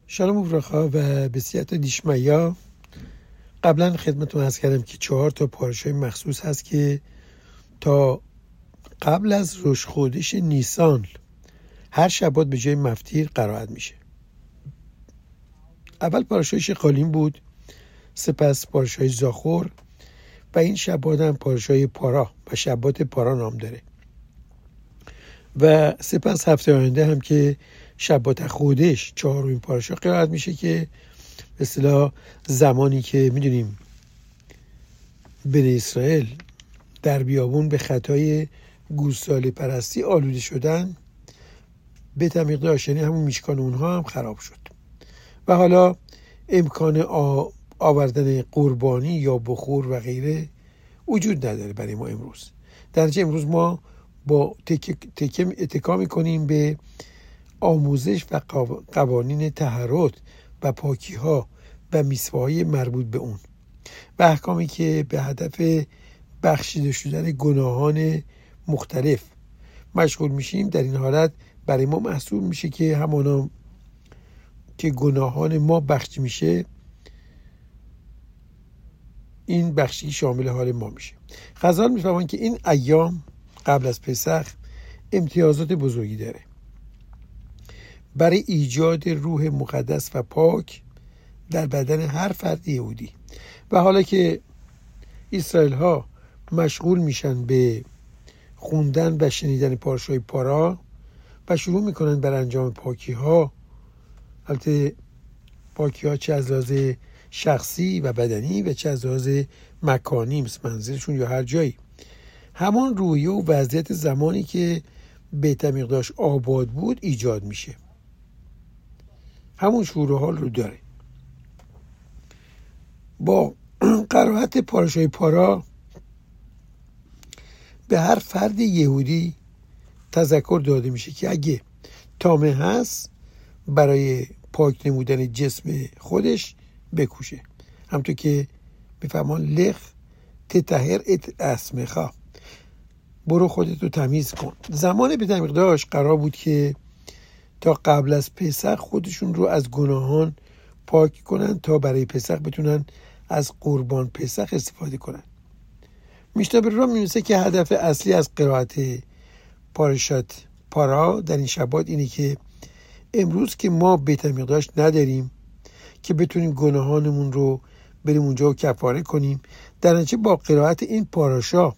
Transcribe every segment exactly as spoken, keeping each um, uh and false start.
شالوم وبرخا و بسیات دیشمیا. قبلا خدمتتون عرض کردم که چهار تا پارشای مخصوص هست که تا قبل از روشخودش نیسان هر شبات به جای مفتیر قرائت میشه. اول پارشای شقالیم بود، سپس پارشای زاخور و این شبات هم پارشای پارا و شبات پارا نام داره و سپس هفته آینده هم که شبات خودش چهارمین پارشا قرائت میشه که به اصطلاح زمانی که میدونیم بنی اسرائیل در بیابون به خطای گوساله پرستی آلوده شدن، بیت هامیقداش یعنی همون میشکان اونها هم خراب شد و حالا امکان آوردن قربانی یا بخور و غیره وجود نداره برای ما امروز. در نتیجه امروز ما با تکه اتکا میکنیم به آموزش و قوانین طهارت و پاکی ها و میثوای مربوط به اون و احکامی که به هدف بخشیده شدن گناهان مختلف مشغول میشیم. در این حالت برای ما محسوب میشه که همانا که گناهان ما بخشی میشه، این بخشی شامل حال ما میشه. غزال میفهمن که این ایام قبل از پسخ امتیازات بزرگی داره برای ایجاد روح مقدس و پاک در بدن هر فرد یهودی و حالا که اسرائیل ها مشغول میشن به خوندن و شنیدن پارشای پارا و شروع میکنن بر انجام پاکی ها، البته پاکی ها چه از لحاظ شخصی و بدنی و چه از لحاظ مکانی مثل منزلشون یا هر جایی، همان روحیه و وضعیت زمانی که بیت هامیقداش آباد بود ایجاد میشه، همون شور و حال رو داره. با قرائت پارشای پارا به هر فرد یهودی تذکر داده میشه که اگه طامع هست برای پاک نمودن جسم خودش بکوشه، همونطور که بفهمان لخ تطهر ات اسمخا، برو خودتو تمیز کن. زمان بیت هامیقداش قرار بود که تا قبل از پسخ خودشون رو از گناهان پاک کنن تا برای پسخ بتونن از قربان پسخ استفاده کنن. میشنا برورا می‌نویسه که هدف اصلی از قرائت پارشات پارا در این شبات اینه که امروز که ما بیت هامیقداش نداریم که بتونیم گناهانمون رو بریم اونجا و کفاره کنیم، در نتیجه با قرائت این پاراشا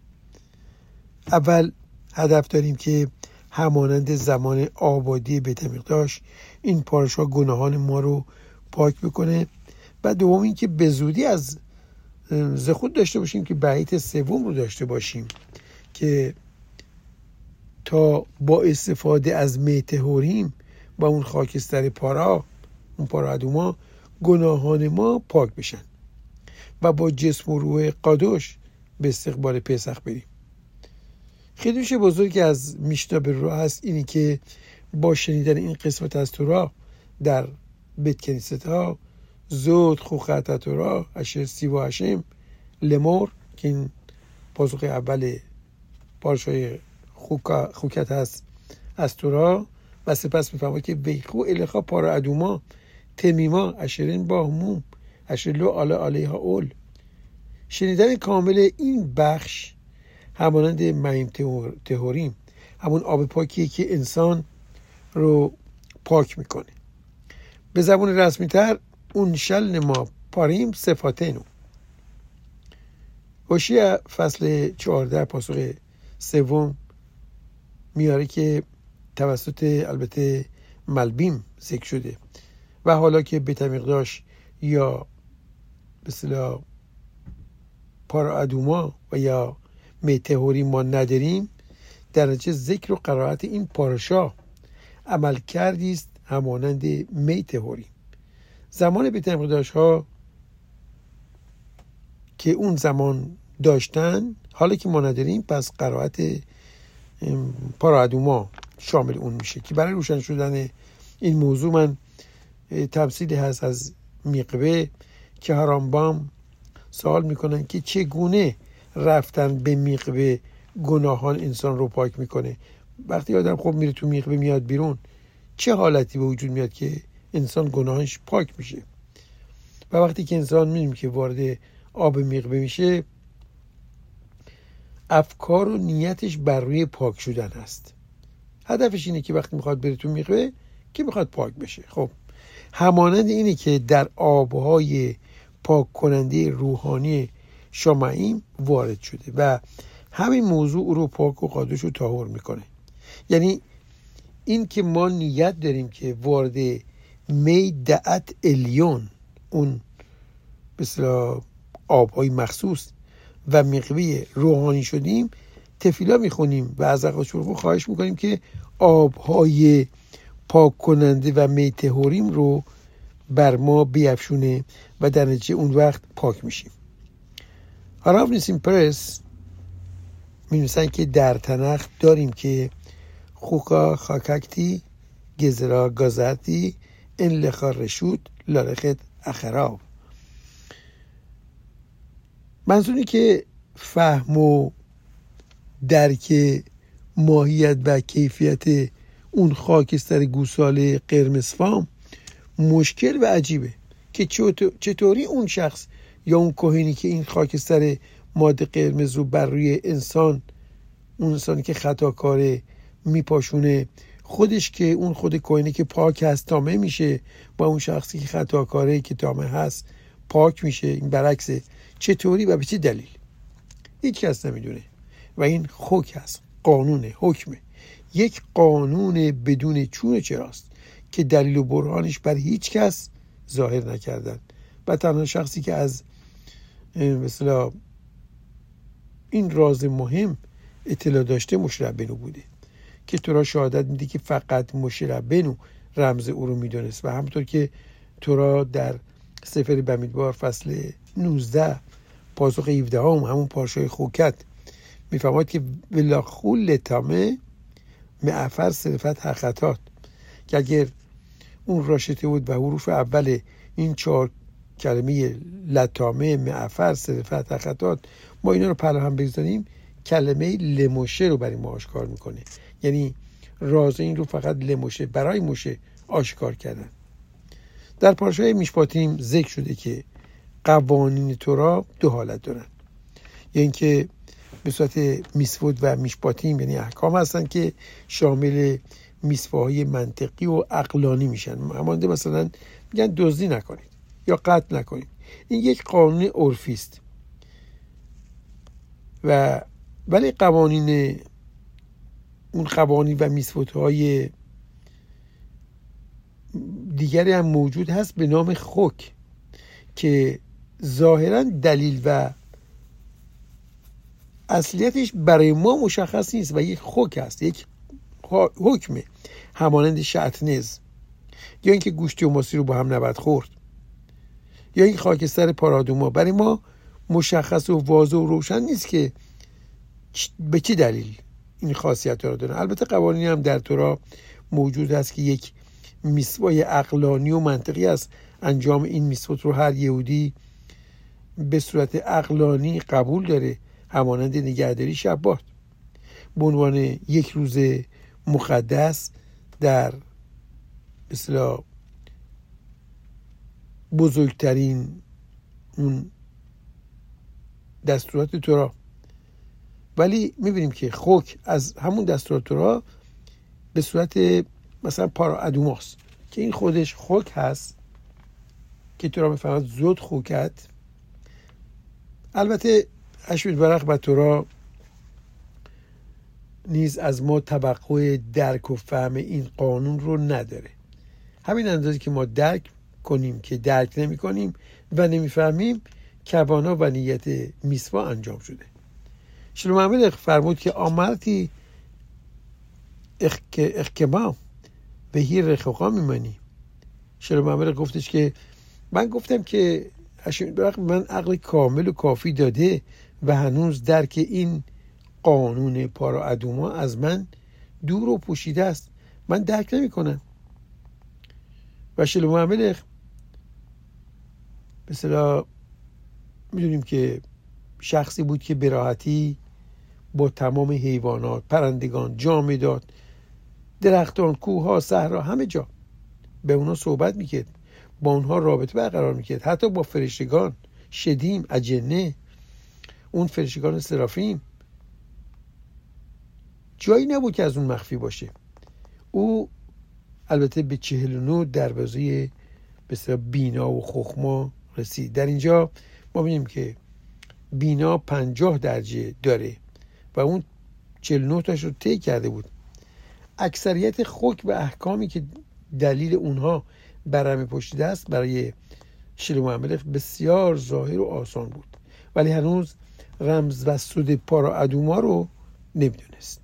اول هدف داریم که همانند زمان آبادی بیت هامیقداش این پاراشا گناهان ما رو پاک بکنه و دوم این که به زودی از زخود داشته باشیم که بیت سوم رو داشته باشیم که تا با استفاده از می طهوریم و اون خاکستر پارا، اون پارا ادوما، گناهان ما پاک بشن و با جسم و روح قادوش به استقبال پسخ بریم. خیدوش بزرگی از میشنا برورا هست اینی که با شنیدن این قسمت از تورا در بیت کنیست ها زود خوخت تورا اشر سیوا هشم لمور که این پاسخ اول پارشای خوکت هست از تورا و سپس میفهمه که ویخو الخا پارا ادوما تمیما اشرین با هموم اشر لو آله آلیها اول. شنیدن کامل این بخش همانند میم طهوریم، همون آب پاکیه که انسان رو پاک میکنه. به زبان رسمی تر اون شل ما پاریم صفاتینو. هوشیع فصل چهارده پاسخ سوم میاره که توسط البته ملبیم ذکر شده و حالا که بیت هامیقداش یا به اصطلاح پارا ادوما و یا می طهوری ما نداریم، در نتیجه ذکر و قرائت این پارشا عمل کردیست همانند می طهوری. زمان بیت هامیقداش ها که اون زمان داشتن حالا که ما نداریم، پس قرائت پارا ادوما شامل اون میشه که برای روشن شدن این موضوع من تمثیلی هست از میقوه که هرامبام سوال میکنن که چگونه رفتن به میقوه گناهان انسان رو پاک میکنه. وقتی آدم خب میره تو میقوه میاد بیرون چه حالتی به وجود میاد که انسان گناهش پاک میشه. و وقتی که انسان میبینیم که وارد آب میغبه میشه، افکار و نیتش بر روی پاک شدن هست. هدفش اینه که وقتی میخواد بره تو میغبه که میخواد پاک بشه. خب همانند اینه که در آبهای پاک کننده روحانی شامعیم وارد شده و همین موضوع او رو پاک و قادش رو طاهر میکنه. یعنی این که ما نیت داریم که وارد می دعت الیون، اون به اصطلاح آبهای مخصوص و میغبه روحانی شدیم، تفیلا میخونیم و از حضرت شروع خواهش میکنیم که آبهای پاک کننده و می طهوریم رو بر ما بیفشونه و در نتیجه اون وقت پاک میشیم. هراف نیسیم پرس می‌نویسن که در تنخ داریم که خوکا خاککتی گزرا گازرتی این لخا رشود لارخت اخراب. منظوری که فهم و درک ماهیت و کیفیت اون خاکستر گوساله قرمزفام مشکل و عجیبه که چطوری اون شخص یا اون کوهینی که این خاکستر ماده قرمز رو بر روی انسان، اون انسانی که خطاکاره، میپاشونه، خودش که اون خود کوهینی که پاک هست تامه میشه و اون شخصی که خطاکاره که تامه هست پاک میشه. این برعکسه. چطوری و به چه دلیل؟ هیچ کس نمیدونه و این خوک هست، قانونه، حکمه، یک قانون بدون چون چراست که دلیل و برهانش بر هیچ کس ظاهر نکردن و تنها شخصی که از مثلا این راز مهم اطلاع داشته موشه ربینو بوده که تورا شهادت میده که فقط موشه ربینو رمز او رو میدونست. و همونطور که تورا در سفر بمیدوار فصل نوزده پاسخ هفده هم همون پارشای خوکت میفهمد که ولا خول لطامه معفر صرفت حقیقتات، که اگر اون راشته بود و حروف اول این چهار کلمه لطامه معفر صرفت حقیقتات ما اینا رو پلا هم بگذاریم، کلمه لموشه رو برای ما آشکار میکنه. یعنی راز این رو فقط لموشه برای موشه آشکار کردن. در پارشای میشپاتیم ذکر شده که قوانین تورا دو حالت دارن، یعنی اینکه به صورت میسود و میشپاتیم، یعنی احکام هستن که شامل میسواهای منطقی و عقلانی میشن. همانده مثلا میگن دزدی نکنید یا قتل نکنید، این یک قانون عرفی است. و ولی قوانین اون قوانین و میسودهای دیگری هم موجود هست به نام خوک که ظاهرا دلیل و اصلیتش برای ما مشخص نیست و یک خوک است، یک حکمه، همانند شطنز یا اینکه گوشت و ماسی رو با هم نباید خورد یا این خاکستر پارادوما برای ما مشخص و واضح و روشن نیست که به چه دلیل این خاصیت رو داره. البته قوانینی هم در تورا موجود است که یک میسوای عقلانی و منطقی است. انجام این میسوات رو هر یهودی به صورت عقلانی قبول داره، همانند نگهداری شبات به عنوان یک روز مقدس در اصطلاح بزرگترین اون دستورات تورا. ولی میبینیم که خوک از همون دستورات تورا به صورت مثلا پارا ادوماس که این خودش خوک هست که تورا میفهمد زود خوکت. البته اشوید برق و تورا نیز از ما توقع درک و فهم این قانون رو نداره. همین اندازه که ما درک کنیم که درک نمی کنیم و نمیفهمیم کوانا و نیت میسوا انجام شده. شلوم احمد فرمود که آمرتی اخکما به هی رخوقا میمانی. شلوم احمد گفتش که من گفتم که من عقل کامل و کافی داده و هنوز درک این قانون پارا ادوما از من دور و پوشیده است، من درک نمی کنم. و شلوم احمد مثلا میدونیم که شخصی بود که به راحتی با تمام حیوانات، پرندگان، جامدات، درختان، کوهها، صحرا، همه جا به اونا صحبت میکرد، با اونها رابطه برقرار میکرد، حتی با فرشتگان شدیم، اجنه، اون فرشتگان سرافیم. جایی نبود که از اون مخفی باشه. او البته به چهل و نه دروازه بسیار بینا و خخما رسید. در اینجا ما می‌بینیم که بینا پنجاه درجه داره و اون چهل و نه تاش رو طی کرده بود. اکثریت حکم و احکامی که دلیل اونها برهم پشتیده است برای شلوم عملق بسیار ظاهر و آسان بود، ولی هنوز رمز و سود پارا ادوما رو نمیدونست.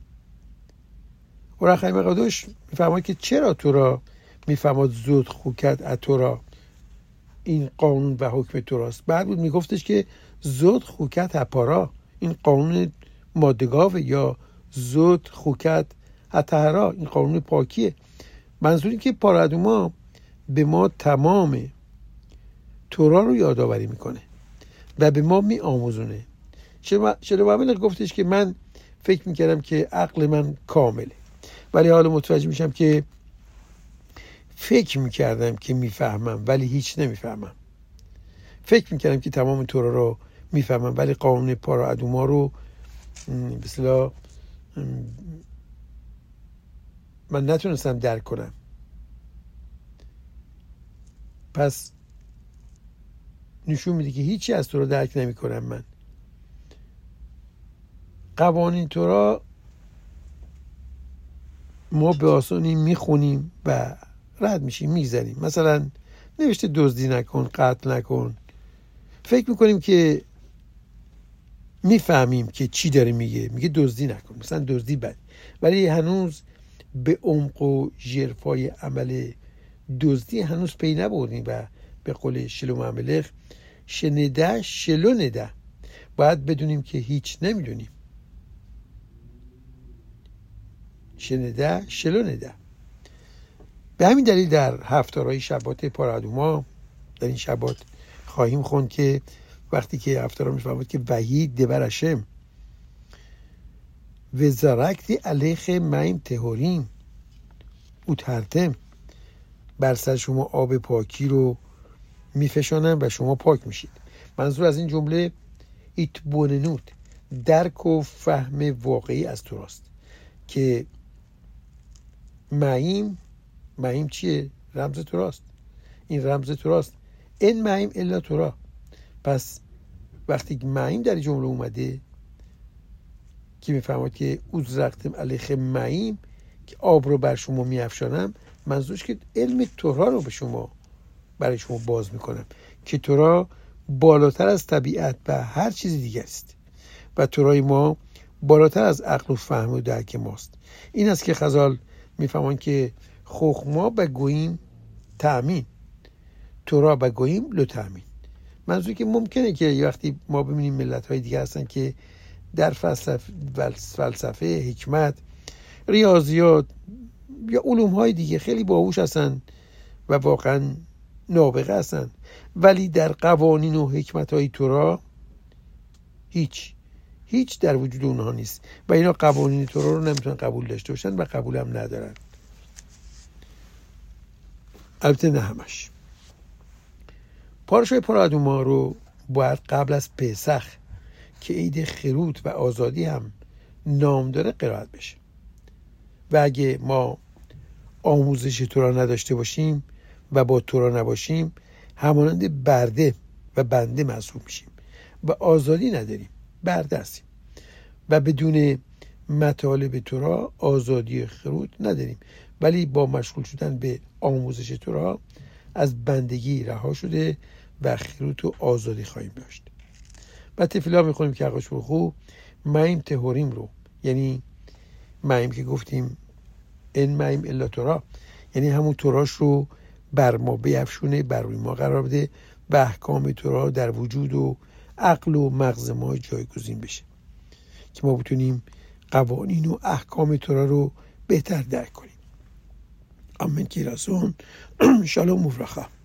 و رخای مقادوش میفهمد که چرا تورا میفهمد زود خوکت اتورا این قانون و حکم توراست. بعد بود میگفتش که زود خوکت اپارا این قانون مادگاوه، یا زود خوکت اتهرا این قانون پاکیه. منظور این که پارا ادوما به ما تمام تورا رو یادآوری میکنه و به ما میآموزونه. شلوم عملق گفتش که من فکر میکردم که عقل من کامله، ولی حالا متوجه میشم که فکر میکردم که میفهمم ولی هیچ نمیفهمم. فکر میکردم که تمام تورا رو میفهمم ولی قانون پارا ادوما رو به اصطلاح من نتونستم درک کنم. پس نشون میده که هیچی از تورا درک نمیکنم. من قوانین تورا ما به آسانی میخونیم و رد میشیم، میگذریم. مثلا نوشته دزدی نکن، قتل نکن، فکر میکنیم که میفهمیم که چی داره میگه. میگه دزدی نکن، مثلا دزدی بد، ولی هنوز به عمق و ژرفای عمل دزدی هنوز پی نبردیم و به قول شلوم عملق شنیده شلو نده. باید بدونیم که هیچ نمیدونیم. شنیده شلو نده. به همین دلیل در هفتارهای شبات پارا ادوما در این شبات خواهیم خوند که وقتی که هفتارها میفهمد که وحید دبر هشم و زرکتی علیخ میم تهوریم او ترتم، بر سر شما آب پاکی رو میفشانم و شما پاک میشید. منظور از این جمله ایتبوننوت، درک و فهم واقعی از توراست که معیم معیم چیه؟ رمز توراست. این رمز توراست. این معیم الا تورا. پس وقتی معیم در جمله اومده که میفهمد که اوزرقتم علیخ معیم که آب رو بر شما میافشانم، منظورش که علم تورا رو به شما برای شما باز میکنم که تورا بالاتر از طبیعت و هر چیز دیگر است و تورای ما بالاتر از عقل و فهم و درک ماست. این است که خزال میفهمان که خخما به گوییم تأمین، تورا به گوییم لو تأمین. منظور که ممکنه که وقتی ما ببینیم ملت های دیگه هستن که در فلسفه, فلسفه حکمت، ریاضیات یا علوم های دیگه خیلی باهوش هستن و واقعا نابغه هستن، ولی در قوانین و حکمت های تورا هیچ هیچ در وجود اونها نیست و اینا قوانین تورا رو نمیتونن قبول داشته باشن و قبول هم ندارن. البته نه همش. پارشای پارا ادوما رو باید قبل از پسخ که عید خروت و آزادی هم نام داره قرائت بشه و اگه ما آموزش تورا نداشته باشیم و با تورا نباشیم همانند برده و بنده محسوب میشیم و آزادی نداریم، برده هستیم و بدون مطالب تورا آزادی خروت نداریم، ولی با مشغول شدن به آموزش تورا از بندگی رها شده و خروت و آزادی خواهیم داشت. و تفیلا میخونیم که حقش برخو میم تهوریم رو، یعنی میم که گفتیم این میم الا تورا، یعنی همون توراش رو بر ما بیفشونه، بر روی ما قرار بده و احکام تورا در وجود و عقل و مغز ما جایگزین بشه که ما بتونیم قوانین و احکام تورا رو بهتر درک کنیم. آمین کی رسون. شالوم و برخا.